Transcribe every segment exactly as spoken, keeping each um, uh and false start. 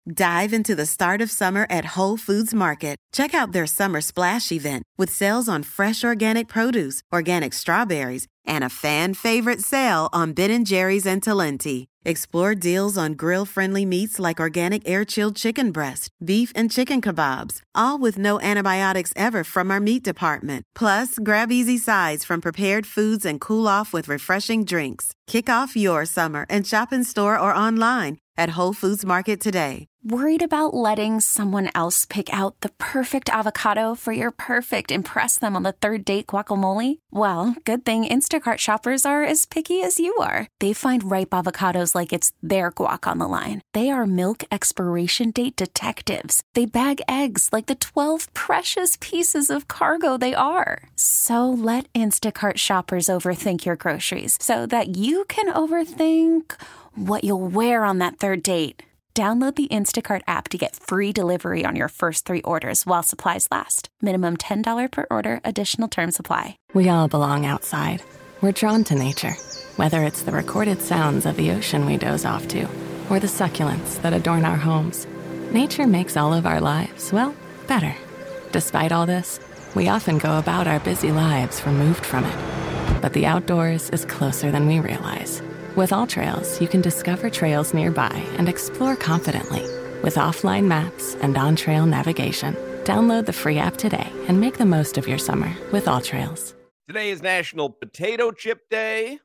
Dive into the start of summer at Whole Foods Market. Check out their Summer Splash event with sales on fresh organic produce, organic strawberries, and a fan-favorite sale on Ben and Jerry's and Talenti. Explore deals on grill-friendly meats like organic air-chilled chicken breast, beef and chicken kebabs, all with no antibiotics ever from our meat department. Plus, grab easy sides from prepared foods and cool off with refreshing drinks. Kick off your summer and shop in store or online at Whole Foods Market today. Worried about letting someone else pick out the perfect avocado for your perfect impress them on the third date guacamole? Well, good thing Instacart shoppers are as picky as you are. They find ripe avocados like it's their guac on the line. They are milk expiration date detectives. They bag eggs like the twelve precious pieces of cargo they are. So let Instacart shoppers overthink your groceries so that you can overthink what you'll wear on that third date. Download the Instacart app to get free delivery on your first three orders while supplies last. Minimum ten dollars per order. Additional terms apply. We all belong outside. We're drawn to nature, whether it's the recorded sounds of the ocean we doze off to, or the succulents that adorn our homes. Nature makes all of our lives, well, better. Despite all this, we often go about our busy lives removed from it. But the outdoors is closer than we realize. With AllTrails, you can discover trails nearby and explore confidently. With offline maps and on-trail navigation, download the free app today and make the most of your summer with AllTrails. Today is National Potato Chip Day.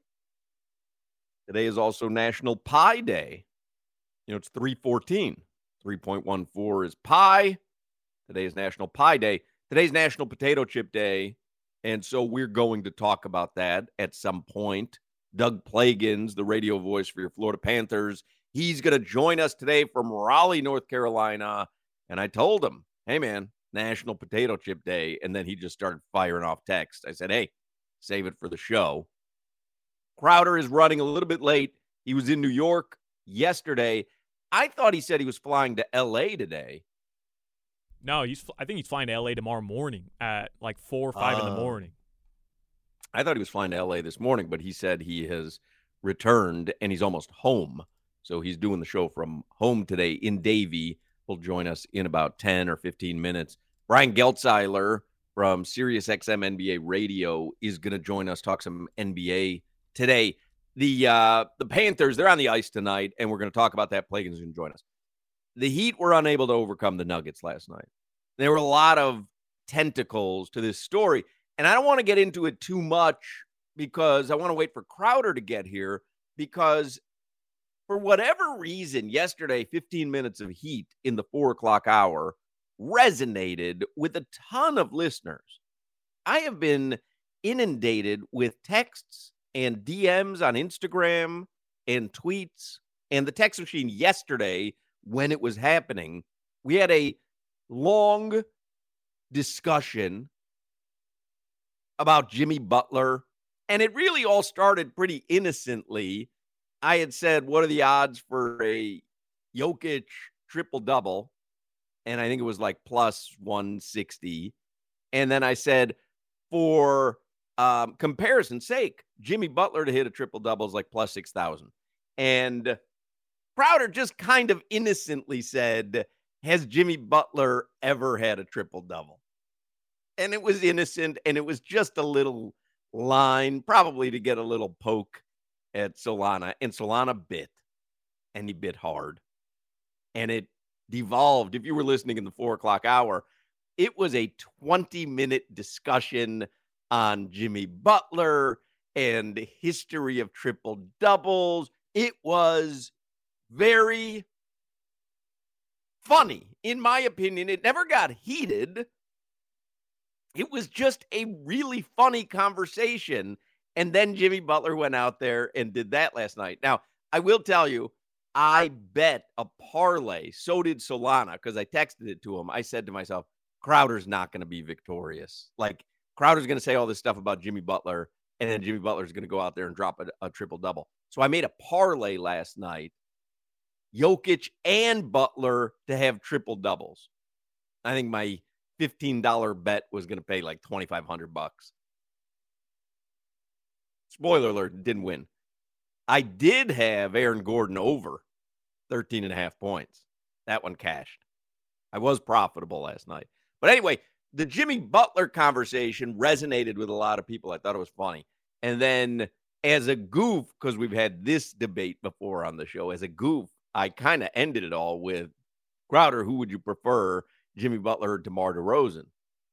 Today is also National Pie Day. You know, it's three fourteen. three point one four is pi. Today is National Pie Day. Today's National Potato Chip Day, and so we're going to talk about that at some point. Doug Plagans, the radio voice for your Florida Panthers, he's going to join us today from Raleigh, North Carolina. And I told him, hey, man, National Potato Chip Day. And then he just started firing off text. I said, hey, save it for the show. Crowder is running a little bit late. He was in New York yesterday. I thought he said he was flying to L A today. No, he's. I think he's flying to L A tomorrow morning at like four or five uh, in the morning. I thought he was flying to L A this morning, but he said he has returned and he's almost home. So he's doing the show from home today in Davie. He'll join us in about ten or fifteen minutes. Brian Geltzeiler from SiriusXM N B A Radio is going to join us, talk some N B A today. The uh, the Panthers, they're on the ice tonight, and we're going to talk about that. Plagan's going to join us. The Heat were unable to overcome the Nuggets last night. There were a lot of tentacles to this story. And I don't want to get into it too much because I want to wait for Crowder to get here because for whatever reason, yesterday, fifteen minutes of Heat in the four o'clock hour resonated with a ton of listeners. I have been inundated with texts and D Ms on Instagram and tweets and the text machine yesterday when it was happening. We had a long discussion about Jimmy Butler, and it really all started pretty innocently. I had said, what are the odds for a Jokic triple-double? And I think it was like plus one sixty. And then I said, for um, comparison's sake, Jimmy Butler to hit a triple-double is like plus six thousand. And Crowder just kind of innocently said, has Jimmy Butler ever had a triple-double? And it was innocent, and it was just a little line, probably to get a little poke at Solana. And Solana bit, and he bit hard. And it devolved. If you were listening in the four o'clock hour, it was a twenty-minute discussion on Jimmy Butler and the history of triple-doubles. It was very funny. In my opinion, it never got heated. It was just a really funny conversation. And then Jimmy Butler went out there and did that last night. Now, I will tell you, I bet a parlay. So did Solana, because I texted it to him. I said to myself, Crowder's not going to be victorious. Like, Crowder's going to say all this stuff about Jimmy Butler, and then Jimmy Butler's going to go out there and drop a, a triple-double. So I made a parlay last night, Jokic and Butler to have triple-doubles. I think my fifteen dollars bet was going to pay like twenty-five hundred bucks. Spoiler alert, didn't win. I did have Aaron Gordon over thirteen and a half points. That one cashed. I was profitable last night. But anyway, the Jimmy Butler conversation resonated with a lot of people. I thought it was funny. And then as a goof, because we've had this debate before on the show, as a goof, I kind of ended it all with, Crowder, who would you prefer, Jimmy Butler or DeMar DeRozan?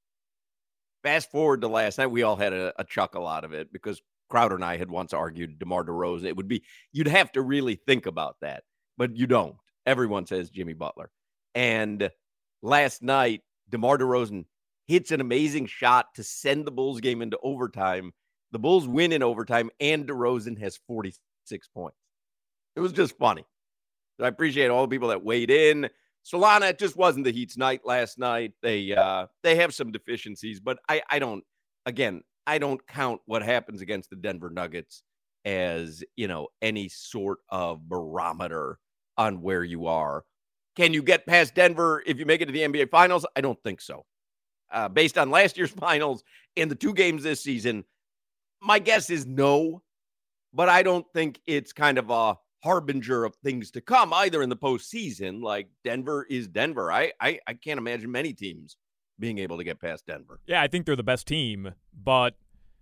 Fast forward to last night, we all had a, a chuckle out of it because Crowder and I had once argued DeMar DeRozan. It would be, you'd have to really think about that, but you don't. Everyone says Jimmy Butler. And last night, DeMar DeRozan hits an amazing shot to send the Bulls game into overtime. The Bulls win in overtime, and DeRozan has forty-six points. It was just funny. I appreciate all the people that weighed in. Solana, it just wasn't the Heat's night last night. They uh, they have some deficiencies, but I, I don't, again, I don't count what happens against the Denver Nuggets as, you know, any sort of barometer on where you are. Can you get past Denver if you make it to the N B A Finals? I don't think so. Uh, based on last year's finals and the two games this season, my guess is no, but I don't think it's kind of a harbinger of things to come either in the postseason. Like, Denver is Denver. I, I, I can't imagine many teams being able to get past Denver. Yeah, I think they're the best team, but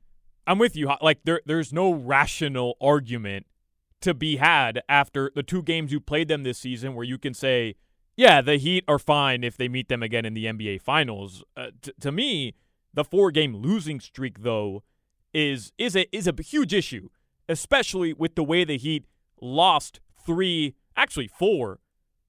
I'm with you. Like, there, there's no rational argument to be had after the two games you played them this season where you can say, yeah, the Heat are fine if they meet them again in the N B A Finals. Uh, t- to me, the four-game losing streak, though, is is a is a huge issue, especially with the way the Heat lost three, actually four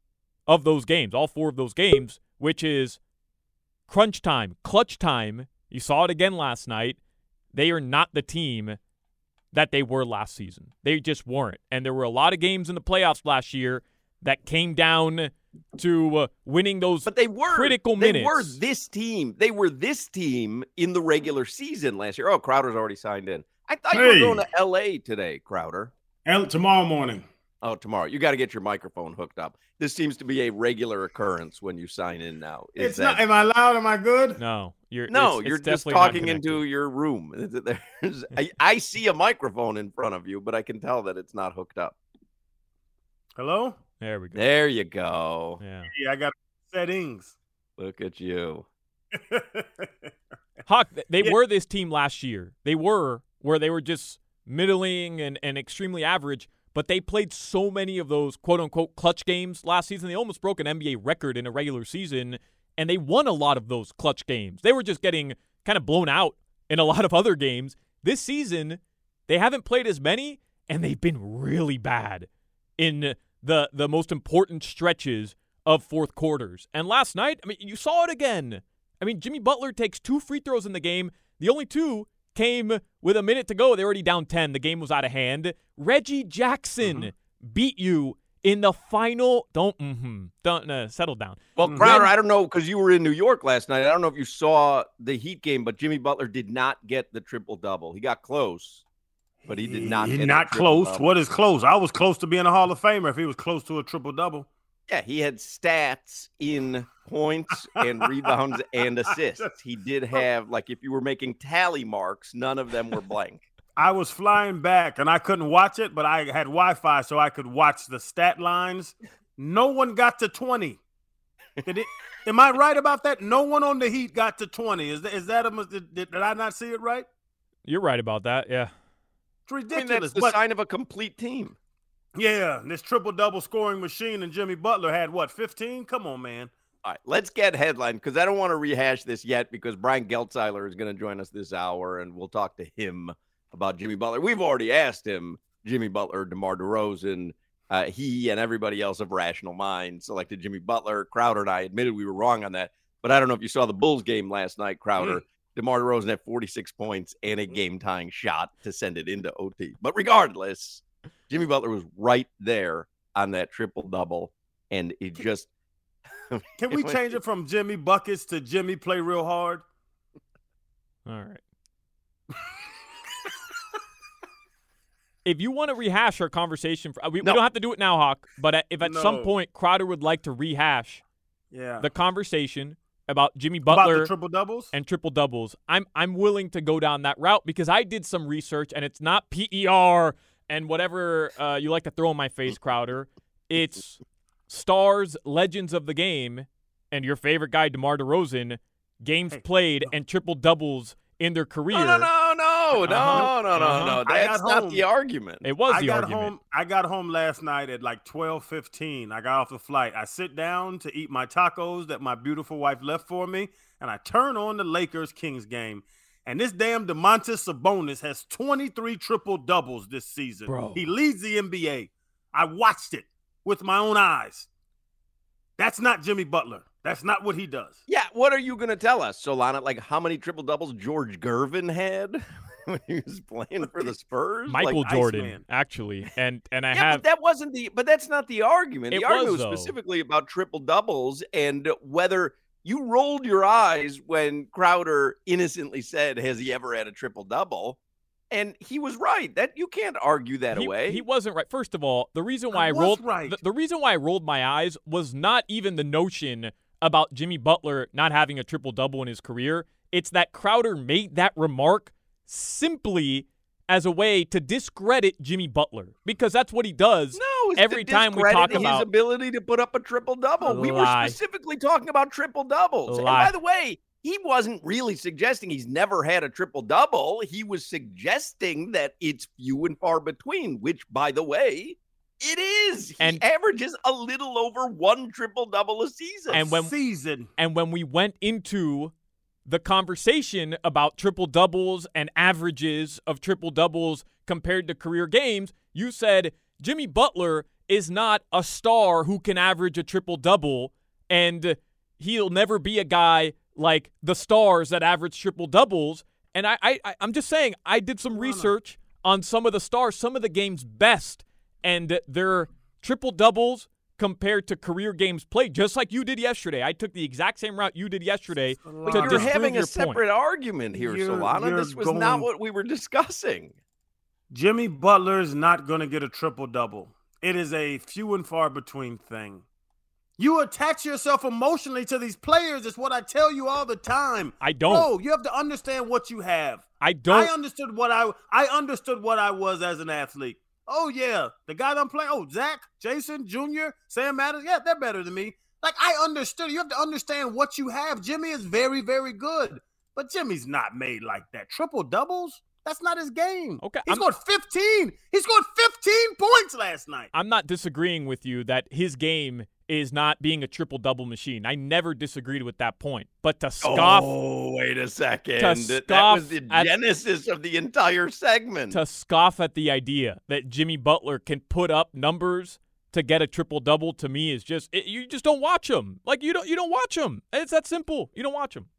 of those games, all four of those games, which is crunch time, clutch time. You saw it again last night. They are not the team that they were last season. They just weren't. And there were a lot of games in the playoffs last year that came down to uh, winning those but they were, critical they minutes. They were this team. They were this team in the regular season last year. Oh, Crowder's already signed in. I thought hey. you were going to L A today, Crowder. L- tomorrow morning. Oh, tomorrow. You got to get your microphone hooked up. This seems to be a regular occurrence when you sign in now. Is it's that... not. Am I loud? Am I good? No. You're, no, it's, you're it's just talking into your room. There's, I, I see a microphone in front of you, but I can tell that it's not hooked up. Hello? There we go. There you go. Yeah, yeah I got settings. Look at you. Hawk, they yeah. were this team last year. They were where they were just middling and, and extremely average, but they played so many of those quote-unquote clutch games last season. They almost broke an N B A record in a regular season, and they won a lot of those clutch games. They were just getting kind of blown out in a lot of other games. This season, they haven't played as many, and they've been really bad in the the most important stretches of fourth quarters. And last night, I mean, you saw it again. I mean, Jimmy Butler takes two free throws in the game. The only two came with a minute to go. They're already down ten. The game was out of hand. Reggie Jackson mm-hmm. beat you in the final. Don't, mm-hmm, don't uh, settle down. Well, Crowder, I don't know, because you were in New York last night. I don't know if you saw the Heat game, but Jimmy Butler did not get the triple-double. He got close, but he did not he, get not the close. triple-double. What is close? I was close to being a Hall of Famer if he was close to a triple-double. Yeah, he had stats in points and rebounds and assists. He did have, like, if you were making tally marks, none of them were blank. I was flying back, and I couldn't watch it, but I had Wi-Fi, so I could watch the stat lines. No one got to twenty. Did it, am I right about that? No one on the Heat got to twenty. Is that, is that a, did, did I not see it right? You're right about that, yeah. It's ridiculous. I mean, that's the but, sign of a complete team. Yeah, this triple-double scoring machine, and Jimmy Butler had, what, fifteen? Come on, man. All right, let's get headline, because I don't want to rehash this yet, because Brian Geltzeiler is going to join us this hour, and we'll talk to him about Jimmy Butler. We've already asked him, Jimmy Butler, DeMar DeRozan. Uh, he and everybody else of rational mind selected Jimmy Butler. Crowder and I admitted we were wrong on that, but I don't know if you saw the Bulls game last night, Crowder. Mm. DeMar DeRozan had forty-six points and a game-tying shot to send it into O T. But regardless, Jimmy Butler was right there on that triple-double, and it just – Can we change it from Jimmy Buckets to Jimmy play real hard? All right. If you want to rehash our conversation, for, we, no. we don't have to do it now, Hawk, but if at no. some point Crowder would like to rehash yeah. the conversation about Jimmy Butler about the triple-doubles? and triple-doubles, I'm I'm willing to go down that route because I did some research, and it's not P E R and whatever uh, you like to throw in my face, Crowder. It's stars, legends of the game, and your favorite guy, DeMar DeRozan, games Hey, played no. and triple doubles in their career. No, no, no, no, no, Uh-huh. no, no, Uh-huh. no. I That's got not home. the argument. It was I the got argument. home. I got home last night at like twelve fifteen. I got off the flight. I sit down to eat my tacos that my beautiful wife left for me, and I turn on the Lakers Kings game. And this damn DeMontis Sabonis has twenty-three triple doubles this season. Bro. He leads the N B A. I watched it with my own eyes. That's not Jimmy Butler. That's not what he does. Yeah, what are you going to tell us, Solana? Like how many triple doubles George Gervin had when he was playing for the Spurs? Michael Like, Jordan, Iceman. actually. And and I yeah, have but that wasn't the. But that's not the argument. It The argument was, was, though. specifically about triple doubles and whether you rolled your eyes when Crowder innocently said, "Has he ever had a triple double?" And he was right. That you can't argue that he, away. he wasn't right. First of all, the reason why I, I was rolled right. the, the reason why I rolled my eyes was not even the notion about Jimmy Butler not having a triple double in his career. It's that Crowder made that remark simply as a way to discredit Jimmy Butler, because that's what he does. No, it's every to time we discredit talk his about ability to put up a triple double. We were Lie. specifically talking about triple doubles. And Lie. by the way, he wasn't really suggesting he's never had a triple double. He was suggesting that it's few and far between, which, by the way, it is. He And- averages a little over one triple double a season. And when- season. And when we went into the conversation about triple doubles and averages of triple doubles compared to career games, you said Jimmy Butler is not a star who can average a triple double, and he'll never be a guy like the stars that average triple doubles. And I, I, I'm just saying, I did some research on some of the stars, some of the game's best, and their triple doubles compared to career games played, just like you did yesterday. I took the exact same route you did yesterday to But you're disprove having your a separate point. argument here, You're- Solana. you're This was not going- what we were discussing. Jimmy Butler is not going to get a triple double. It is a few and far between thing. You attach yourself emotionally to these players. It's what I tell you all the time. I don't. No, you have to understand what you have. I don't. I understood what I I understood what I was as an athlete. Oh yeah, the guy that I'm playing. Oh, Zach, Jason, Junior, Sam Matters. Yeah, they're better than me. Like I understood. You have to understand what you have. Jimmy is very, very good, but Jimmy's not made like that. Triple doubles. That's not his game. Okay, he I'm- scored fifteen. He scored fifteen points last night. I'm not disagreeing with you that his game is not being a triple-double machine. I never disagreed with that point. But to scoff Oh, wait a second. To That- that scoff was the at- genesis of the entire segment. to scoff at the idea that Jimmy Butler can put up numbers to get a triple-double, to me is just it, you just don't watch him. Like you don't you don't watch him. It's that simple. You don't watch him.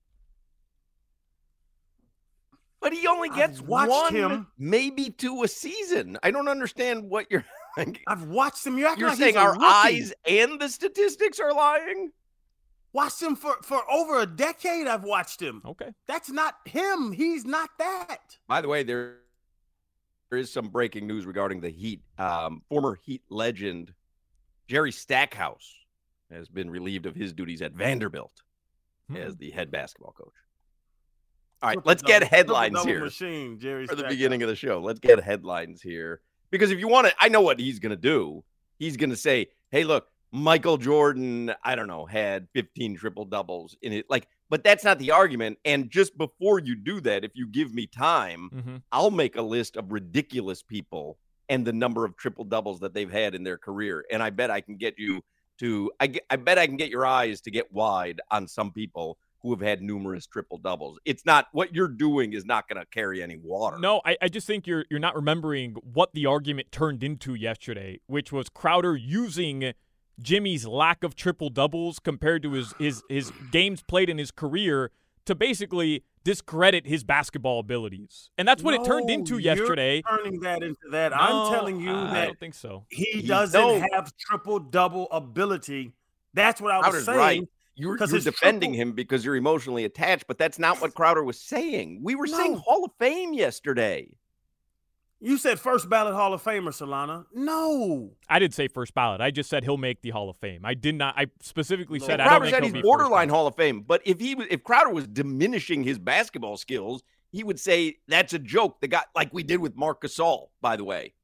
But he only I've gets watched one, him. maybe two a season. I don't understand what you're. Like, I've watched him. You're acting you're like saying he's a our rookie. eyes and the statistics are lying? Watched him for, for over a decade. I've watched him. Okay. That's not him. He's not that. By the way, there, there is some breaking news regarding the Heat. Um, former Heat legend Jerry Stackhouse has been relieved of his duties at Vanderbilt Hmm. as the head basketball coach. All right, Triple let's get double- headlines triple double here. Machine, Jerry for the Stackhouse. beginning of the show. Let's get headlines here. Because if you want to, I know what he's going to do. He's going to say, hey, look, Michael Jordan, I don't know, had fifteen triple doubles in it. Like, but that's not the argument. And just before you do that, if you give me time, Mm-hmm. I'll make a list of ridiculous people and the number of triple doubles that they've had in their career. And I bet I can get you to, I, get, I bet I can get your eyes to get wide on some people who have had numerous triple doubles. It's not, what you're doing is not going to carry any water. No, I, I just think you're you're not remembering what the argument turned into yesterday, which was Crowder using Jimmy's lack of triple doubles compared to his his his games played in his career to basically discredit his basketball abilities. And that's what it turned No, into you're yesterday. Turning that into that. No, I'm telling you I that don't think so. he He doesn't don't. have triple double ability. That's what I was Crowder's saying. right. You're, 'Cause you're his defending triple- him because you're emotionally attached, but that's not what Crowder was saying. We were saying No. Hall of Fame yesterday. You said first ballot Hall of Famer, Solana. No. I did say first ballot. I just said he'll make the Hall of Fame. I did not. I specifically No. said I Crowder don't said think he's he'll be first borderline ballot. Hall of Fame, but if he was, if Crowder was diminishing his basketball skills, he would say that's a joke. The guy, like we did with Marc Gasol, by the way.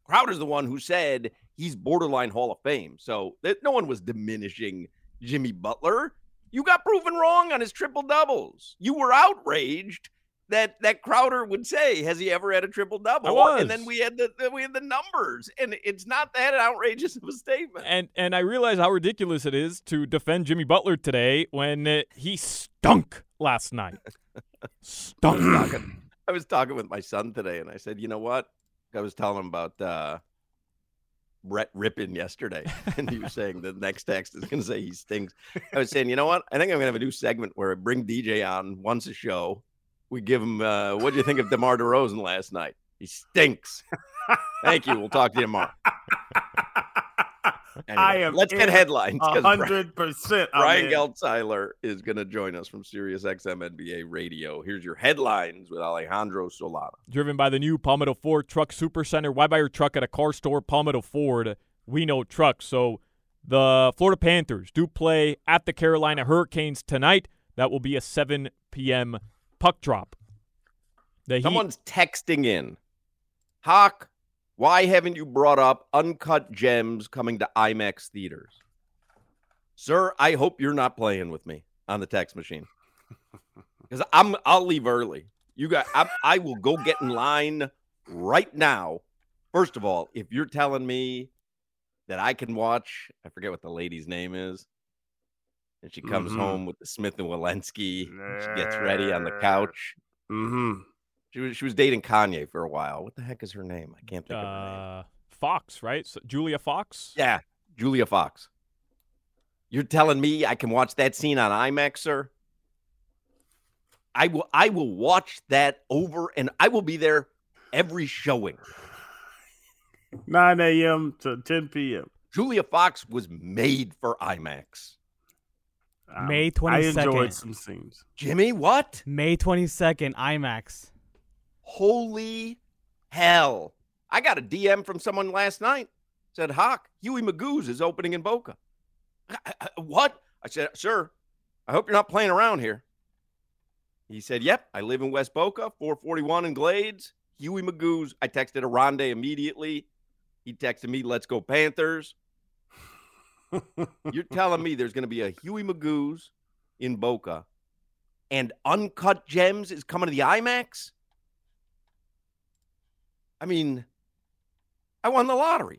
Crowder's the one who said he's borderline Hall of Fame. So that no one was diminishing Jimmy Butler. You got proven wrong on his triple doubles. You were outraged that that Crowder would say, "Has he ever had a triple double?" And then we had the we had the numbers, and it's not that outrageous of a statement. And and I realize how ridiculous it is to defend Jimmy Butler today when uh, he stunk last night. Stunk. I was talking with my son today, and I said, "You know what?" I was telling him about uh, Brett Rippin yesterday, and he was saying the next text is going to say he stinks. I was saying, you know what? I think I'm going to have a new segment where I bring D J on once a show. We give him, uh, what do you think of DeMar DeRozan last night? He stinks. Thank you. We'll talk to you tomorrow. Anyway, I am let's get headlines. one hundred percent. Brian Geltzeiler is going to join us from Sirius X M N B A Radio. Here's your headlines with Alejandro Solana. Driven by the new Palmetto Ford Truck Supercenter. Why buy your truck at a car store? Palmetto Ford. We know trucks. So the Florida Panthers do play at the Carolina Hurricanes tonight. That will be a seven p.m. puck drop. The Someone's Heat- texting in. Hawk, why haven't you brought up Uncut Gems coming to IMAX theaters? Sir, I hope you're not playing with me on the text machine. Because I'm I'll leave early. You got I, I will go get in line right now. First of all, if you're telling me that I can watch, I forget what the lady's name is, and she comes mm-hmm. home with the Smith and Walensky, and she gets ready on the couch. Mm-hmm. She was she was dating Kanye for a while. What the heck is her name? I can't think uh, of her name. Fox, right? So, Julia Fox? Yeah, Julia Fox. You're telling me I can watch that scene on IMAX, sir? I will I will watch that over, and I will be there every showing. nine a.m. to ten p.m. Julia Fox was made for IMAX. Um, May twenty-second. I enjoyed some scenes. Jimmy, what? May twenty-second, IMAX. Holy hell. I got a D M from someone last night. Said, Hawk, Huey Magoo's is opening in Boca. I, I, what? I said, sir, I hope you're not playing around here. He said, yep, I live in West Boca, four forty-one in Glades. Huey Magoo's. I texted Aronde immediately. He texted me, let's go Panthers. You're telling me there's going to be a Huey Magoo's in Boca and Uncut Gems is coming to the IMAX? I mean, I won the lottery.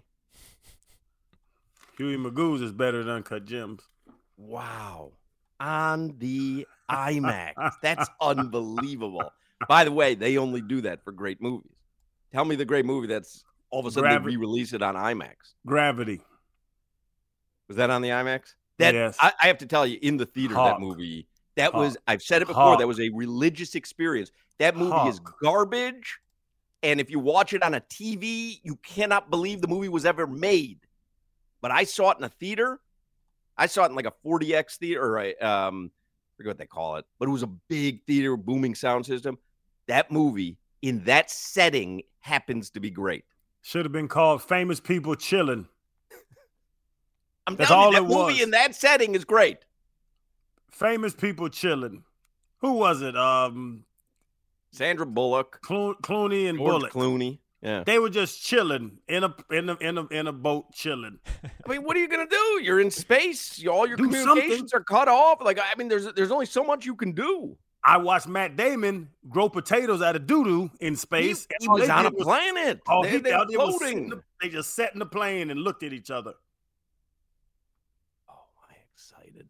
Huey Magoo's is better than Uncut Gems. Wow. On the IMAX. That's unbelievable. By the way, they only do that for great movies. Tell me the great movie that's all of a sudden Gravity. They re-release it on IMAX. Gravity. Was that on the IMAX? That, yes. I, I have to tell you, in the theater, Hawk. that movie, that Hawk. was, I've said it before, Hawk. that was a religious experience. That movie Hawk. is garbage. And if you watch it on a T V, you cannot believe the movie was ever made. But I saw it in a theater. I saw it in like a forty X theater, or a, um, I forget what they call it, but it was a big theater, booming sound system. That movie in that setting happens to be great. Should have been called Famous People Chillin'. I'm That's telling all you, that it movie was. in that setting is great. Famous People Chillin'. Who was it? Um, Sandra Bullock, Clo- Clooney, and George Bullock. Clooney. Yeah, they were just chilling in a in a in a in a boat chilling. I mean, what are you gonna do? You're in space. All your Do communications something. are cut off. Like, I mean, there's there's only so much you can do. I watched Matt Damon grow potatoes out of doo-doo in space. He, he was on a was, planet. Oh, they, he, they were they, was floating. the, they just sat in the plane and looked at each other. Oh, I'm excited.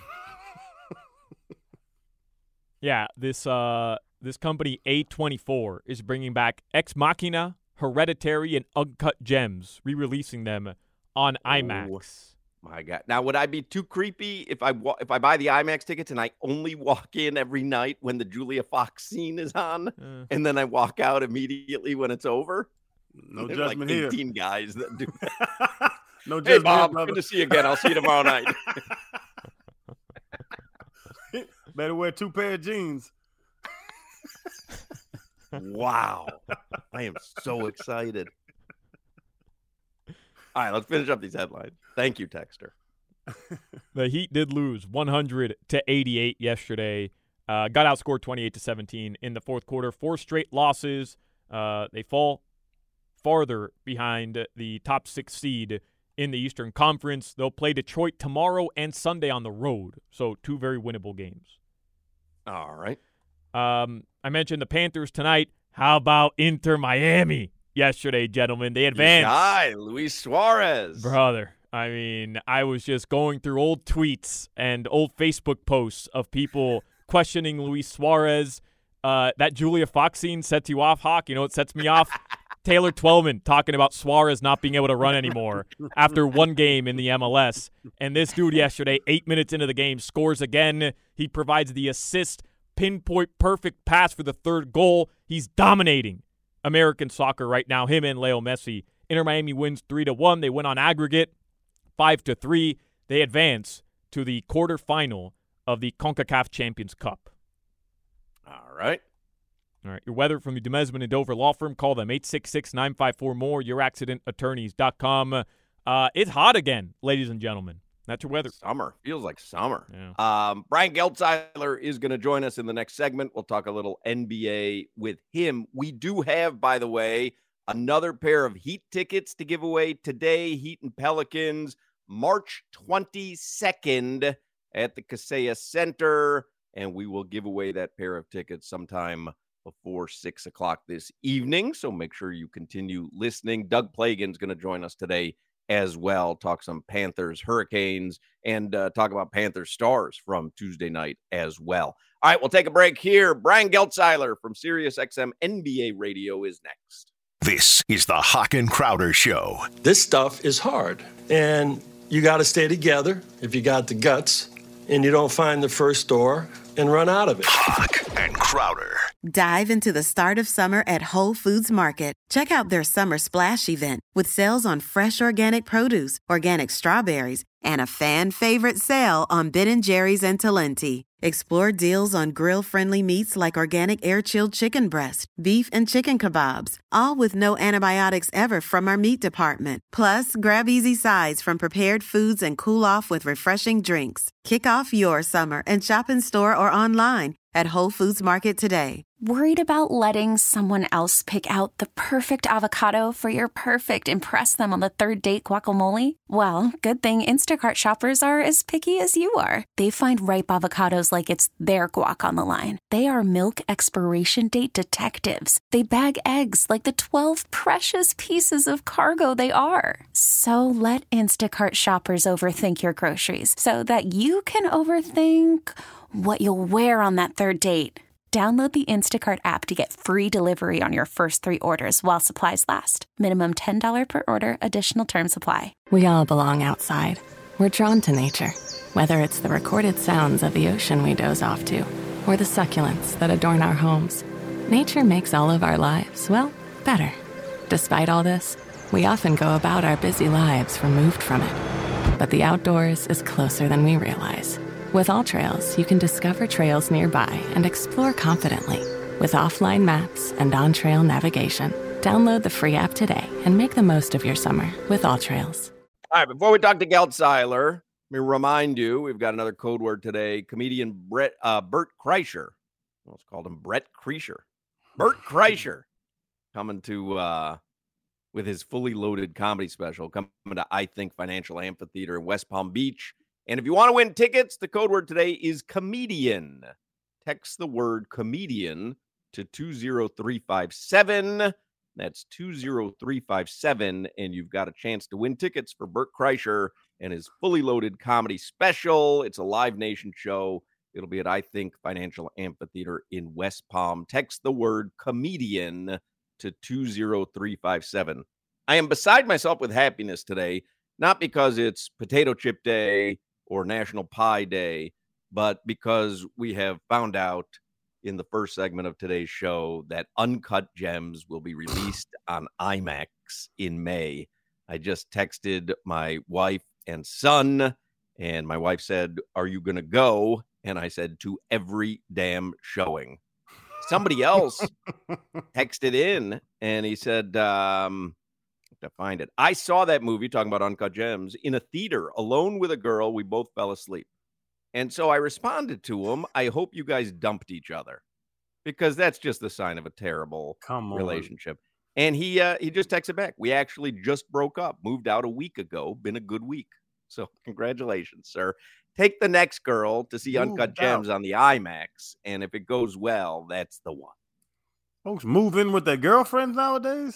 Yeah, this uh this company A twenty-four is bringing back Ex Machina, Hereditary, and Uncut Gems, re-releasing them on oh, IMAX. My God! Now, would I be too creepy if I wa- if I buy the IMAX tickets and I only walk in every night when the Julia Fox scene is on, uh, and then I walk out immediately when it's over? No There's judgment like here. eighteen guys that do that. No hey, judgment Bob, here, good to see you again. I'll see you tomorrow night. Better wear two pair of jeans. Wow. I am so excited. All right, let's finish up these headlines. Thank you, Texter. The Heat did lose one hundred to eighty-eight yesterday. Uh, got outscored twenty-eight to seventeen in the fourth quarter. Four straight losses. Uh, they fall farther behind the top six seed in the Eastern Conference. They'll play Detroit tomorrow and Sunday on the road, so two very winnable games. All right. Um, I mentioned the Panthers tonight. How about Inter Miami yesterday, gentlemen? They advanced. Guy, Luis Suarez. Brother, I mean, I was just going through old tweets and old Facebook posts of people questioning Luis Suarez. Uh, that Julia Fox scene sets you off, Hawk. You know, it sets me off. Taylor Twellman talking about Suarez not being able to run anymore after one game in the M L S. And this dude yesterday, eight minutes into the game, scores again. He provides the assist, pinpoint perfect pass for the third goal. He's dominating American soccer right now, him and Leo Messi. Inter Miami wins three to one. They win on aggregate five to three. They advance to the quarterfinal of the CONCACAF Champions Cup. All right. All right, your weather from the Demesman and Dover Law Firm. Call them eight six six, nine five four, more, your accident attorneys dot com. Uh, it's hot again, ladies and gentlemen. That's your weather. Summer. Feels like summer. Yeah. Um, Brian Geltzeiler is going to join us in the next segment. We'll talk a little N B A with him. We do have, by the way, another pair of Heat tickets to give away today. Heat and Pelicans, March twenty-second at the Kaseya Center. And we will give away that pair of tickets sometime before six o'clock this evening. So make sure you continue listening. Doug Plagan's going to join us today as well. Talk some Panthers, Hurricanes, and uh, talk about Panthers stars from Tuesday night as well. All right, we'll take a break here. Brian Geltzeiler from SiriusXM N B A Radio is next. This is the Hawk and Crowder Show. This stuff is hard, and you got to stay together if you got the guts, and you don't find the first door and run out of it. Hawk and Crowder. Dive into the start of summer at Whole Foods Market. Check out their Summer Splash event with sales on fresh organic produce, organic strawberries, and a fan-favorite sale on Ben and Jerry's and Talenti. Explore deals on grill-friendly meats like organic air-chilled chicken breast, beef and chicken kebabs, all with no antibiotics ever from our meat department. Plus, grab easy sides from prepared foods and cool off with refreshing drinks. Kick off your summer and shop in store or online at Whole Foods Market today. Worried about letting someone else pick out the perfect avocado for your perfect impress them on the third date guacamole? Well, good thing Instacart shoppers are as picky as you are. They find ripe avocados like it's their guac on the line. They are milk expiration date detectives. They bag eggs like the twelve precious pieces of cargo they are. So let Instacart shoppers overthink your groceries so that you can overthink what you'll wear on that third date. Download the Instacart app to get free delivery on your first three orders while supplies last. Minimum ten dollars per order. Additional terms apply. We all belong outside. We're drawn to nature, whether it's the recorded sounds of the ocean we doze off to, or the succulents that adorn our homes. Nature makes all of our lives, well, better. Despite all this, we often go about our busy lives removed from it. But the outdoors is closer than we realize. With AllTrails, you can discover trails nearby and explore confidently. With offline maps and on-trail navigation, download the free app today and make the most of your summer with AllTrails. All right, before we talk to Geltzeiler, let me remind you, we've got another code word today. Comedian Brett, uh, Bert Kreischer. Let's call him Brett Kreischer. Bert Kreischer coming to uh, with his fully loaded comedy special, coming to I Think Financial Amphitheater in West Palm Beach. And if you want to win tickets, the code word today is comedian. Text the word comedian to two zero three five seven. That's two zero three five seven. And you've got a chance to win tickets for Bert Kreischer and his fully loaded comedy special. It's a Live Nation show. It'll be at I Think Financial Amphitheater in West Palm. Text the word comedian to two zero three five seven. I am beside myself with happiness today, not because it's Potato Chip Day or National Pie Day, but because we have found out in the first segment of today's show that Uncut Gems will be released on IMAX in May. I just texted my wife and son, and my wife said, "Are you going to go?" And I said, "To every damn showing." Somebody else texted in, and he said, um, to find it. "I saw that movie," talking about Uncut Gems, "in a theater alone with a girl. We both fell asleep." And so I responded to him, "I hope you guys dumped each other, because that's just the sign of a terrible Come on. relationship." And he uh, he just texted back. We actually just broke up, moved out a week ago. Been a good week. So congratulations, sir. Take the next girl to see Uncut Moved Gems out. on the IMAX. And if it goes well, that's the one. Folks move in with their girlfriends nowadays.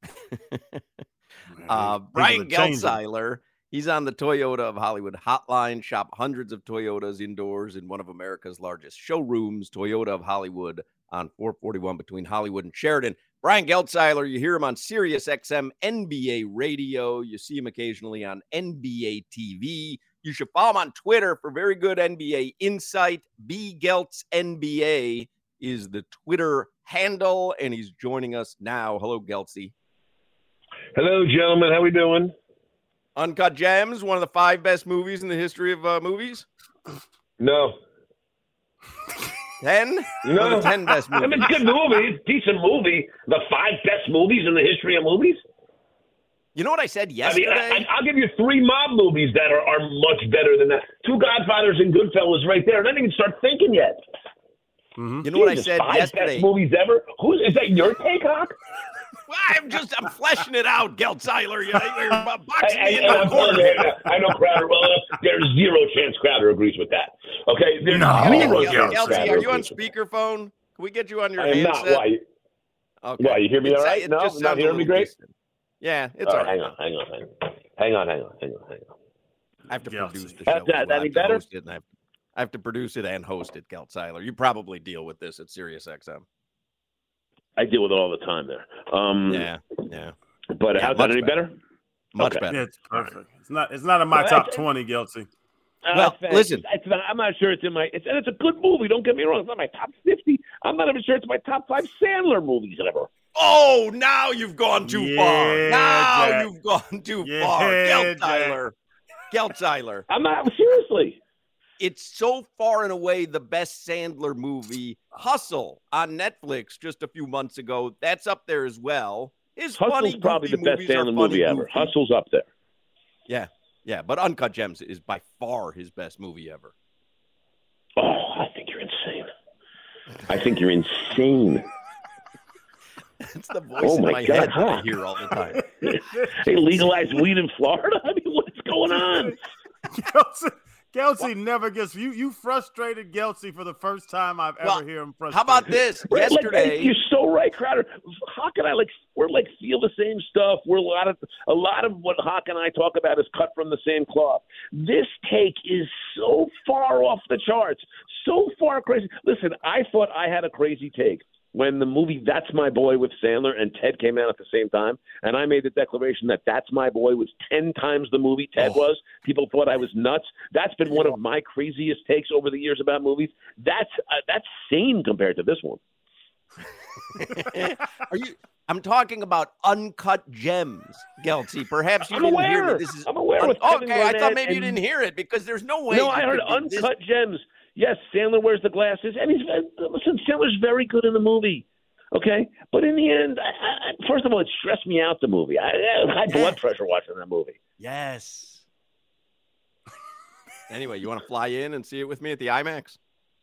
uh, People Brian are changing. Geltzeiler, he's on the Toyota of Hollywood hotline. Shop hundreds of Toyotas indoors in one of America's largest showrooms, Toyota of Hollywood on four forty-one between Hollywood and Sheridan. Brian Geltzeiler, you hear him on Sirius X M N B A radio. You see him occasionally on N B A T V. You should follow him on Twitter for very good N B A insight. B Geltz N B A is the Twitter handle, and he's joining us now. Hello, Geltzy. Hello, gentlemen. How we doing? Uncut Gems, one of the five best movies in the history of uh, movies. No. Ten? No. One of the ten best movies. I mean, it's a good movie. It's a decent movie. The five best movies in the history of movies? You know what I said yesterday? I mean, I, I'll give you three mob movies that are, are much better than that. Two Godfathers and Goodfellas right there. And I didn't even start thinking yet. Mm-hmm. You know what I said five yesterday? Best movies ever? Who's, is that your take, Hawk? Well, I'm just, I'm fleshing it out, Geltzeiler. You're, you're boxing I, me I, into I, a corner. I know Crowder well enough. There's zero chance Crowder agrees with that. Okay? There's No. zero Geltzy, chance Geltzy, Crowder are you on agrees with that. speakerphone? Can we get you on your I am handset? not. Why? Okay. Why, you hear me It's- all right? it No? just Not sounds a hearing me little great? distant. Yeah, it's All all right, right. hang on, hang on, hang on. Hang on, hang on, hang on, hang on. I have to Geltzy. produce the How's show. that? too. I Any have to better? host it, and I have, I have to produce it and host it, Geltzeiler. You probably deal with this at Sirius X M. I deal with it all the time there. Um, Yeah, yeah. But Yeah, how's much that any better. better? Much Okay. better. Yeah, it's perfect. It's not. It's not in my Well, top that's- twenty, Geltzy. Uh, Well, thanks. listen. It's not, I'm not sure it's in my. It's, and it's a good movie. Don't get me wrong. It's not my top fifty. I'm not even sure it's my top five Sandler movies ever. Oh, now you've gone too Yeah, far. Now Jack. you've gone too Yeah, far. Jack. Geltzeiler. Geltzeiler. I'm not seriously. It's so far and away the best Sandler movie. Hustle on Netflix just a few months ago. That's up there as well. His Hustle's funny, probably the goofy best movies are Sandler funny, movie ever. goofy. Hustle's up there. Yeah, yeah. But Uncut Gems is by far his best movie ever. Oh, I think you're insane. I think you're insane. It's the voice Oh in my my God, head that I huh? hear all the time. They legalized weed in Florida. I mean, what's going on? Geltzy, Geltzy never gets you. You frustrated Geltzy for the first time I've Well, ever heard him frustrated. How about this? Right, like, Yesterday, you're so right, Crowder. Hawk and I like we're like feel the same stuff. We're a lot of a lot of what Hawk and I talk about is cut from the same cloth. This take is so far off the charts, so far crazy. Listen, I thought I had a crazy take when the movie That's My Boy with Sandler and Ted came out at the same time, and I made the declaration that That's My Boy was ten times the movie Ted Oh. was. People thought I was nuts. That's been one of my craziest takes over the years about movies. That's uh, that's sane compared to this one. are you? I'm talking about Uncut Gems, Geltzy. Perhaps you I'm didn't aware. hear that this is. I'm aware un- with Kevin okay, I thought Garnett maybe you and- didn't hear it because there's no way. No, you I heard could be this- Uncut Gems. Yes, Sandler wears the glasses, and he's listen. Sandler's very good in the movie. Okay, but in the end, I, I, first of all, it stressed me out. The movie, I, I had blood pressure watching that movie. Yes. Anyway, you want to fly in and see it with me at the IMAX?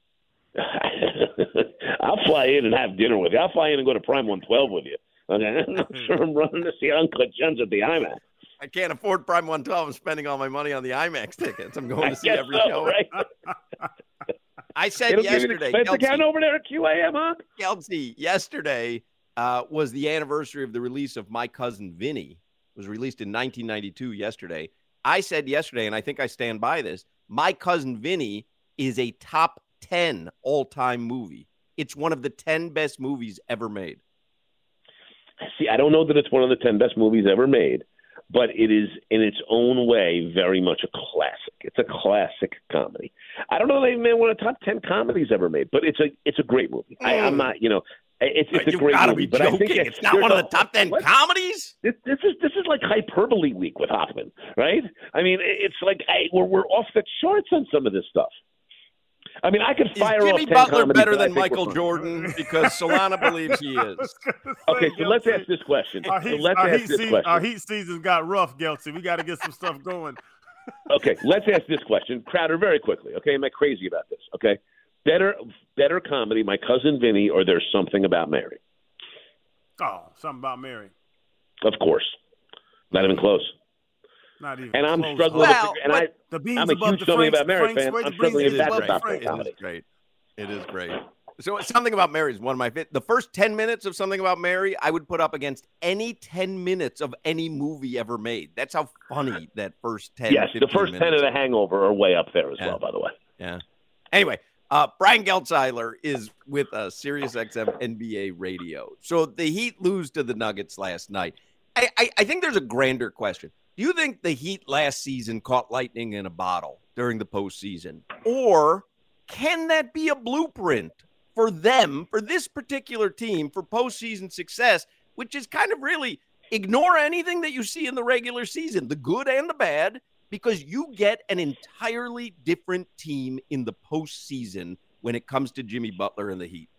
I'll fly in and have dinner with you. I'll fly in and go to Prime one twelve with you. Okay, I'm not sure I'm running to see Uncut Gems at the IMAX. I can't afford Prime one twelve. I'm spending all my money on the IMAX tickets. I'm going I to see guess every so, show. right? I said It'll give you an yesterday, expense account Geltzy, over there at Q A M, huh? Geltzy, yesterday uh, was the anniversary of the release of My Cousin Vinny. It was released in nineteen ninety-two yesterday. I said yesterday, and I think I stand by this, My Cousin Vinny is a top ten all-time movie. It's one of the ten best movies ever made. See, I don't know that it's one of the ten best movies ever made, but it is in its own way very much a classic. It's a classic comedy. I don't know that it may one of the top ten comedies ever made, but it's a it's a great movie. I, I'm not, you know, it's, it's a you great gotta movie. be But I think joking. it- It's not there's one of a- the top ten what? comedies? This, this is this is like hyperbole week with Hoffman, right? I mean, it- it's like hey, we're we're off the charts on some of this stuff. I mean, I could Is fire Jimmy off ten Butler comedies better that I than think were Michael funny. Jordan? Because Solana believes he is. Okay, so let's ask this question. Our So heat, let's our ask heat this season, question. our heat season got rough, Geltzy. We got to get some stuff going. Okay, let's ask this question, Crowder, very quickly. Okay, am I crazy about this? Okay, better better comedy, My Cousin Vinny, or There's Something About Mary? Oh, something about Mary. Of course. Not even close. Not even and I'm close. struggling Well, to figure, and I, the beans I'm a above huge the Something Franks, About Mary Franks, fan. where the I'm struggling beans to is figure above that the It is mentality. great. It is great. So Something About Mary is one of my favorite. The first ten minutes of Something About Mary, I would put up against any ten minutes of any movie ever made. That's how funny that first ten. Yes, the first ten of The Hangover are way up there as yeah. well. By the way. Yeah. Anyway, uh, Brian Geltzeiler is with uh, Sirius X M N B A Radio. So the Heat lose to the Nuggets last night. I, I, I think there's a grander question. Do you think the Heat last season caught lightning in a bottle during the postseason? Or can that be a blueprint for them, for this particular team, for postseason success, which is kind of really ignore anything that you see in the regular season, the good and the bad, because you get an entirely different team in the postseason when it comes to Jimmy Butler and the Heat?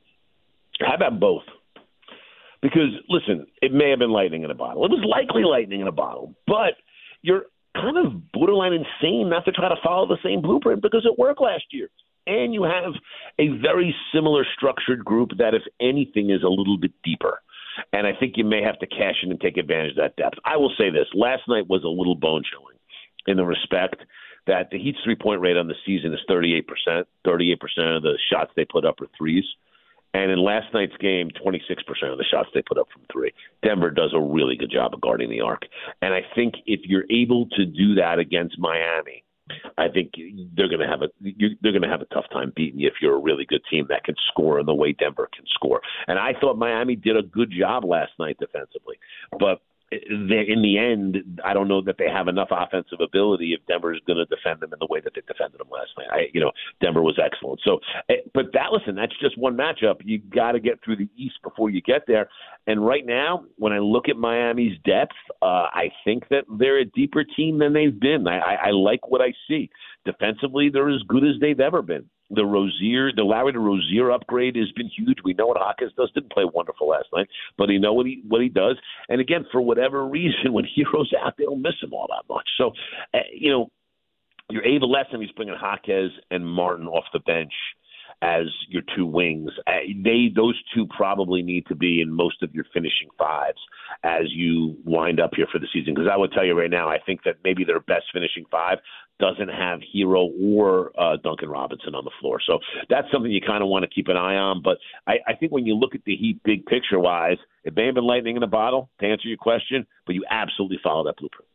How about both? Because, listen, it may have been lightning in a bottle. It was likely lightning in a bottle, but you're kind of borderline insane not to try to follow the same blueprint because it worked last year. And you have a very similar structured group that, if anything, is a little bit deeper. And I think you may have to cash in and take advantage of that depth. I will say this. Last night was a little bone-chilling in the respect that the Heat's three-point rate on the season is thirty-eight percent. thirty-eight percent of the shots they put up are threes. And in last night's game, twenty-six percent of the shots they put up from three. Denver does a really good job of guarding the arc. And I think if you're able to do that against Miami, I think they're going to have a they're going to have a tough time beating you if you're a really good team that can score in the way Denver can score. And I thought Miami did a good job last night defensively, but in the end, I don't know that they have enough offensive ability if Denver is going to defend them in the way that they defended them last night. I, you know, Denver was excellent. So, but that listen, that's just one matchup. You got to get through the East before you get there. And right now, when I look at Miami's depth, uh, I think that they're a deeper team than they've been. I, I, I like what I see. Defensively, they're as good as they've ever been. The Rozier, the Larry to Rozier upgrade has been huge. We know what Hawkins does. Didn't play wonderful last night, but he know what he what he does. And again, for whatever reason, when Hero's out, they don't miss him all that much. So, uh, you know, you're able less than he's bringing Hawkins and Martin off the bench as your two wings. Uh, they those two probably need to be in most of your finishing fives as you wind up here for the season. Because I would tell you right now, I think that maybe their best finishing five doesn't have Hero or uh, Duncan Robinson on the floor. So that's something you kind of want to keep an eye on. But I, I think when you look at the Heat big picture-wise, it may have been lightning in a bottle, to answer your question, but you absolutely follow that blueprint.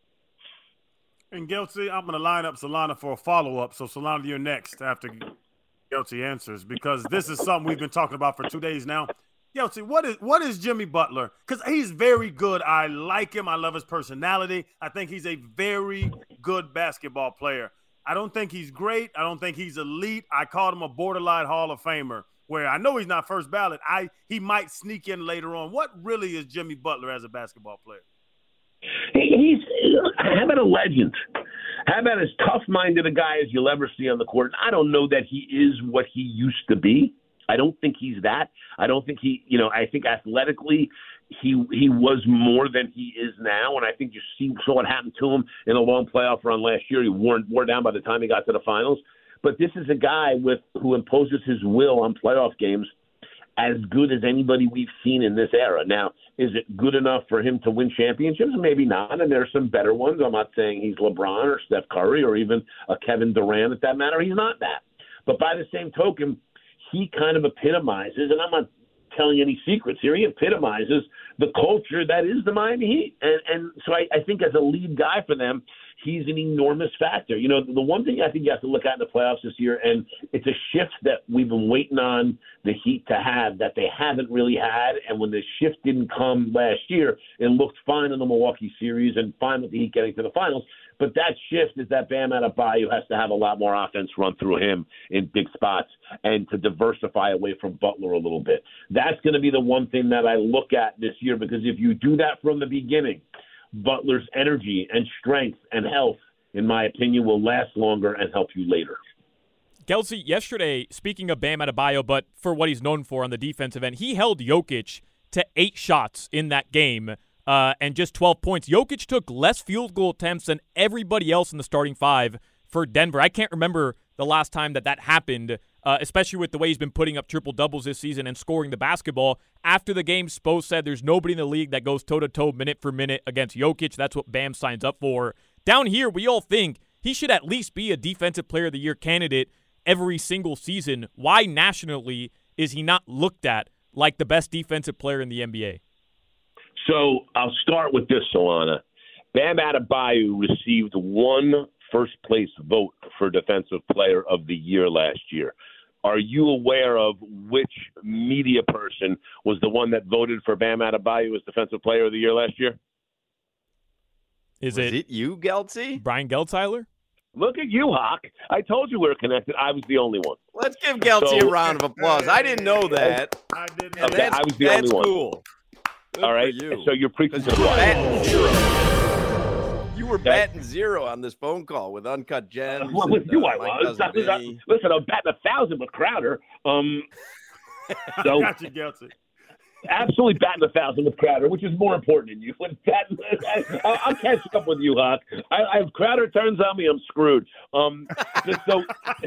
And Geltzy, I'm going to line up Solana for a follow-up. So, Solana, you're next after Geltzy answers, because this is something we've been talking about for two days now. Geltzy, what is what is Jimmy Butler? Because he's very good. I like him. I love his personality. I think he's a very good basketball player. I don't think he's great. I don't think he's elite. I called him a borderline Hall of Famer, where I know he's not first ballot. I he might sneak in later on. What really is Jimmy Butler as a basketball player? He's how about a legend? How about as tough-minded a guy as you'll ever see on the court? I don't know that he is what he used to be. I don't think he's that. I don't think he, you know, I think athletically he he was more than he is now. And I think you see saw what happened to him in a long playoff run last year. He wore, wore down by the time he got to the finals. But this is a guy with who imposes his will on playoff games as good as anybody we've seen in this era. Now, is it good enough for him to win championships? Maybe not. And there are some better ones. I'm not saying he's LeBron or Steph Curry or even a Kevin Durant at that matter. He's not that. But by the same token, he kind of epitomizes, and I'm not telling any secrets here, he epitomizes the culture that is the Miami Heat. And, and so I, I think as a lead guy for them, he's an enormous factor. You know, the one thing I think you have to look at in the playoffs this year, and it's a shift that we've been waiting on the Heat to have that they haven't really had. And when the shift didn't come last year, it looked fine in the Milwaukee series and fine with the Heat getting to the finals. But that shift is that Bam Adebayo has to have a lot more offense run through him in big spots and to diversify away from Butler a little bit. That's going to be the one thing that I look at this year, because if you do that from the beginning, Butler's energy and strength and health, in my opinion, will last longer and help you later. Geltzy, yesterday, speaking of Bam Adebayo, but for what he's known for on the defensive end, he held Jokic to eight shots in that game. Uh, and just twelve points. Jokic took less field goal attempts than everybody else in the starting five for Denver. I can't remember the last time that that happened, uh, especially with the way he's been putting up triple-doubles this season and scoring the basketball. After the game, Spo said there's nobody in the league that goes toe-to-toe minute for minute against Jokic. That's what Bam signs up for. Down here, we all think he should at least be a Defensive Player of the Year candidate every single season. Why nationally is he not looked at like the best defensive player in the N B A? So I'll start with this, Solana. Bam Adebayo received one first-place vote for Defensive Player of the Year last year. Are you aware of which media person was the one that voted for Bam Adebayo as Defensive Player of the Year last year? Is Was it, it you, Geltzy? Brian Geltzeiler? Look at you, Hawk. I told you we were connected. I was the only one. Let's give Geltzy So- a round of applause. I didn't know that. I didn't. And Okay, that's, I was the that's only one. cool. Good All right. for you. So you're preaching to Because the you were choir. batting zero. You were batting zero on this phone call with Uncut Gems. Well, with and, you, uh, I my was. cousin Listen, Vinny. listen, I'm batting a thousand with Crowder. Um, so Got you, Geltzy. absolutely batting a thousand with Crowder, which is more important than you. When batting, I'll, I'll catch up with you, Hawk. I, I, if Crowder turns on me, I'm screwed. Um, so,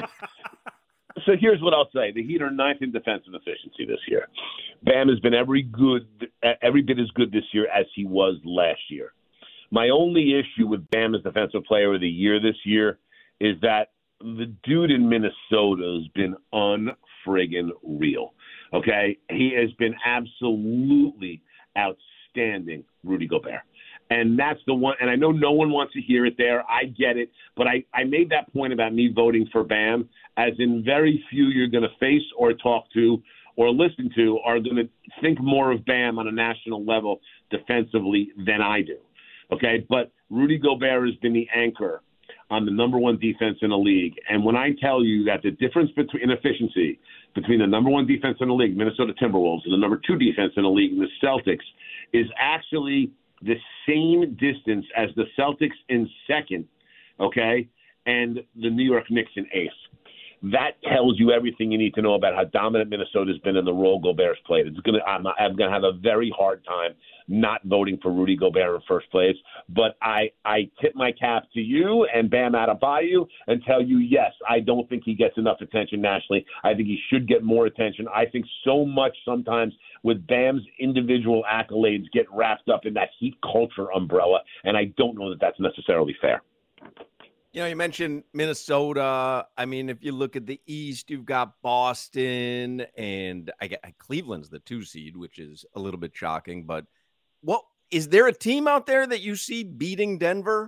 so here's what I'll say: the Heat are ninth in defensive efficiency this year. Bam has been every good, every bit as good this year as he was last year. My only issue with Bam as Defensive Player of the Year this year is that the dude in Minnesota has been unfriggin' real. Okay? He has been absolutely outstanding, Rudy Gobert. And that's the one, and I know no one wants to hear it there. I get it. But I, I made that point about me voting for Bam, as in very few you're going to face or talk to or listen to are going to think more of Bam on a national level defensively than I do. Okay? But Rudy Gobert has been the anchor on the number one defense in the league. And when I tell you that the difference between efficiency between the number one defense in the league, Minnesota Timberwolves, and the number two defense in the league, the Celtics, is actually the same distance as the Celtics in second, okay, and the New York Knicks in eighth. That tells you everything you need to know about how dominant Minnesota's been in the role Gobert's played. It's gonna, I'm, I'm going to have a very hard time not voting for Rudy Gobert in first place. But I, I tip my cap to you and Bam Adebayo and tell you, yes, I don't think he gets enough attention nationally. I think he should get more attention. I think so much sometimes with Bam's individual accolades get wrapped up in that Heat culture umbrella, and I don't know that that's necessarily fair. You know, you mentioned Minnesota. I mean, if you look at the East, you've got Boston, and I get Cleveland's the two seed, which is a little bit shocking. But what is there a team out there that you see beating Denver?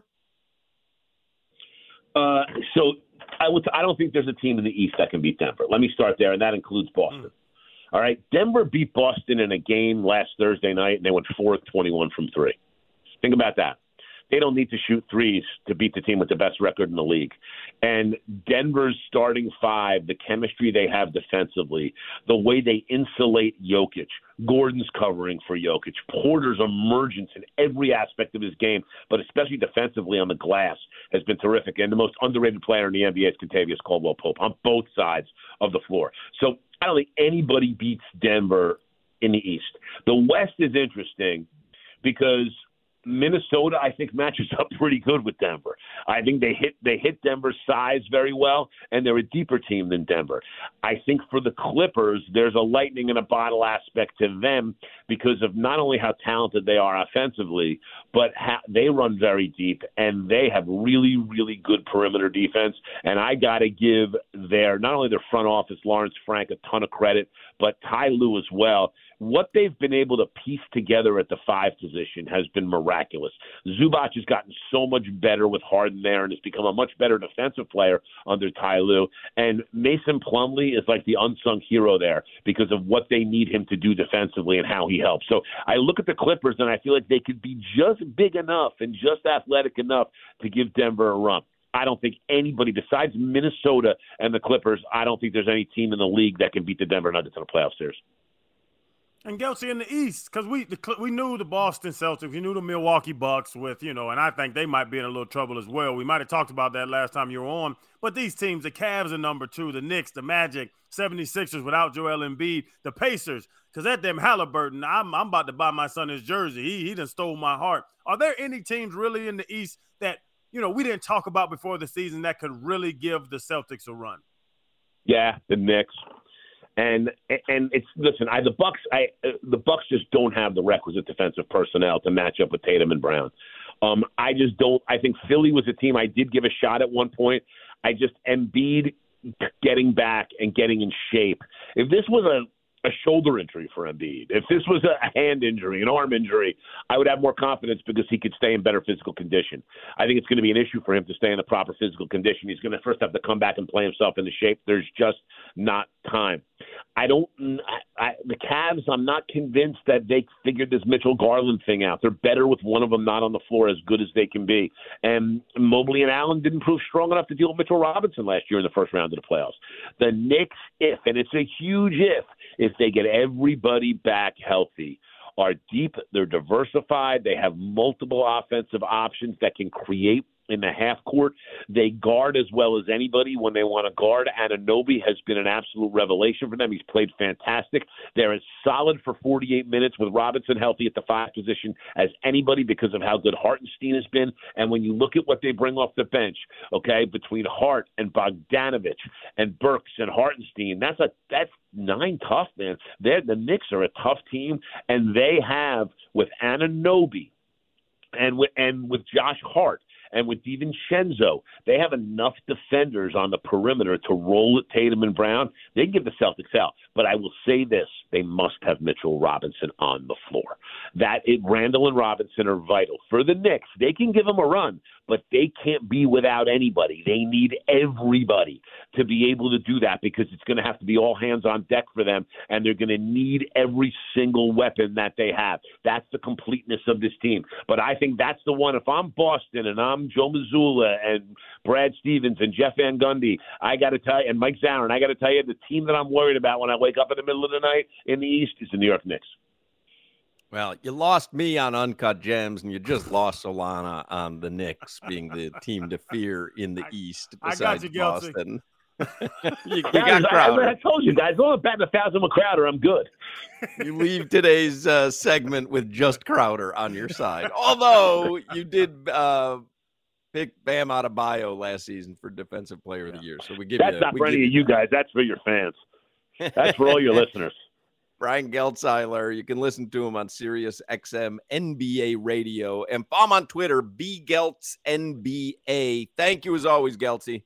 Uh, so I would. I don't think there's a team in the East that can beat Denver. Let me start there, and that includes Boston. Mm. All right, Denver beat Boston in a game last Thursday night, and they went four of twenty-one from three. Think about that. They don't need to shoot threes to beat the team with the best record in the league. And Denver's starting five, the chemistry they have defensively, the way they insulate Jokic, Gordon's covering for Jokic, Porter's emergence in every aspect of his game, but especially defensively on the glass, has been terrific. And the most underrated player in the N B A is Kentavious Caldwell-Pope on both sides of the floor. So I don't think anybody beats Denver in the East. The West is interesting because Minnesota, I think, matches up pretty good with Denver. I think they hit they hit Denver's size very well, and they're a deeper team than Denver. I think for the Clippers, there's a lightning in a bottle aspect to them because of not only how talented they are offensively, but how they run very deep, and they have really, really good perimeter defense. And I got to give their not only their front office, Lawrence Frank, a ton of credit, but Ty Lue as well. What they've been able to piece together at the five position has been miraculous. Zubac has gotten so much better with Harden there and has become a much better defensive player under Ty Lue. And Mason Plumlee is like the unsung hero there because of what they need him to do defensively and how he helps. So I look at the Clippers and I feel like they could be just big enough and just athletic enough to give Denver a run. I don't think anybody besides Minnesota and the Clippers, I don't think there's any team in the league that can beat the Denver Nuggets in a playoff series. And Geltzy in the East, because we the, we knew the Boston Celtics, we knew the Milwaukee Bucks with, you know, and I think they might be in a little trouble as well. We might have talked about that last time you were on. But these teams, the Cavs are number two, the Knicks, the Magic, seventy-sixers without Joel Embiid, the Pacers, because at them Halliburton, I'm, I'm about to buy my son his jersey. He, he done stole my heart. Are there any teams really in the East that, you know, we didn't talk about before the season that could really give the Celtics a run? Yeah, the Knicks. And and it's listen, I the Bucks I the Bucks just don't have the requisite defensive personnel to match up with Tatum and Brown. Um, I just don't. I think Philly was a team I did give a shot at one point. I just Embiid getting back and getting in shape. If this was a a shoulder injury for Embiid, if this was a hand injury, an arm injury, I would have more confidence because he could stay in better physical condition. I think it's going to be an issue for him to stay in the proper physical condition. He's going to first have to come back and play himself into shape. There's just not time. I don't I, I, the Cavs, I'm not convinced that they figured this Mitchell Garland thing out. They're better with one of them not on the floor, as good as they can be. And Mobley and Allen didn't prove strong enough to deal with Mitchell Robinson last year in the first round of the playoffs. The Knicks, if, and it's a huge if, if they get everybody back healthy, are deep, they're diversified, they have multiple offensive options that can create in the half court. They guard as well as anybody when they want to guard. Anunoby has been an absolute revelation for them. He's played fantastic. They're as solid for forty-eight minutes with Robinson healthy at the five position as anybody because of how good Hartenstein has been. And when you look at what they bring off the bench, okay, between Hart and Bogdanovich and Burks and Hartenstein, that's a that's nine tough, man. They're, the Knicks are a tough team, and they have with Anunoby and with, and with Josh Hart and with DiVincenzo, they have enough defenders on the perimeter to roll at Tatum and Brown. They can give the Celtics out. But I will say this, they must have Mitchell Robinson on the floor. That it, Randall and Robinson are vital. For the Knicks, they can give them a run, but they can't be without anybody. They need everybody to be able to do that because it's going to have to be all hands on deck for them, and they're going to need every single weapon that they have. That's the completeness of this team. But I think that's the one. If I'm Boston and I'm Joe Mazzulla and Brad Stevens and Jeff Van Gundy, I got to tell you, and Mike Zarin, I got to tell you, the team that I'm worried about when I wake up in the middle of the night in the East is the New York Knicks. Well, you lost me on Uncut Gems, and you just lost Solana on the Knicks being the team to fear in the East. I got you, Boston. you, you guys, got Crowder. I, I told you guys, I'm batting a thousand with Crowder. I'm good. You leave today's uh, segment with just Crowder on your side. Although you did uh, pick Bam Adebayo last season for Defensive Player of the Year, so we give That's you. That's not we for any of you guys. That's for your fans. That's for all your listeners. Brian Geltzeiler, you can listen to him on Sirius X M N B A Radio and follow him on Twitter, B Geltz N B A. Thank you as always, Geltzy.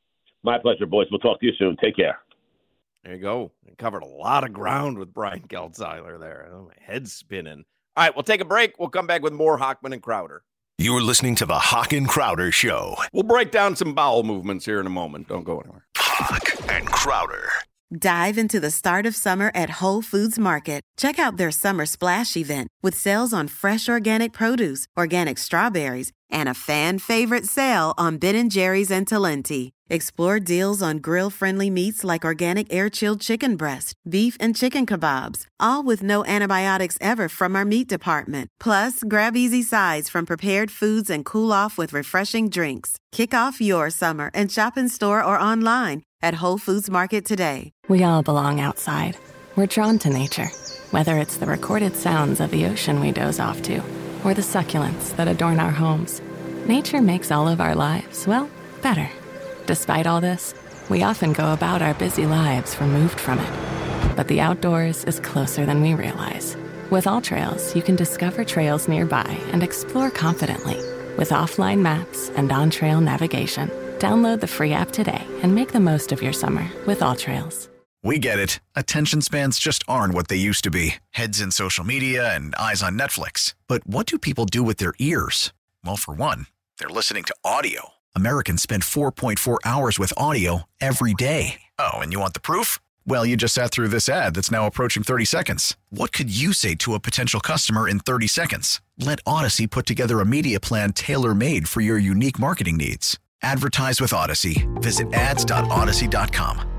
My pleasure, boys. We'll talk to you soon. Take care. There you go. We covered a lot of ground with Brian Geltzeiler there. Oh, my head's spinning. All right, we'll take a break. We'll come back with more Hochman and Crowder. You're listening to the Hawk and Crowder Show. We'll break down some bowel movements here in a moment. Don't go anywhere. Hawk and Crowder. Dive into the start of summer at Whole Foods Market. Check out their Summer Splash event with sales on fresh organic produce, organic strawberries, and a fan-favorite sale on Ben and Jerry's and Talenti. Explore deals on grill-friendly meats like organic air-chilled chicken breast, beef and chicken kebabs, all with no antibiotics ever from our meat department. Plus, grab easy sides from prepared foods and cool off with refreshing drinks. Kick off your summer and shop in store or online at Whole Foods Market today. We all belong outside. We're drawn to nature, whether it's the recorded sounds of the ocean we doze off to, or the succulents that adorn our homes. Nature makes all of our lives, well, better. Despite all this, we often go about our busy lives removed from it. But the outdoors is closer than we realize. With AllTrails, you can discover trails nearby and explore confidently. With offline maps and on-trail navigation, download the free app today and make the most of your summer with AllTrails. We get it. Attention spans just aren't what they used to be. Heads in social media and eyes on Netflix. But what do people do with their ears? Well, for one, they're listening to audio. Americans spend four point four hours with audio every day. Oh, and you want the proof? Well, you just sat through this ad that's now approaching thirty seconds. What could you say to a potential customer in thirty seconds? Let Odyssey put together a media plan tailor-made for your unique marketing needs. Advertise with Odyssey. Visit ads dot odyssey dot com.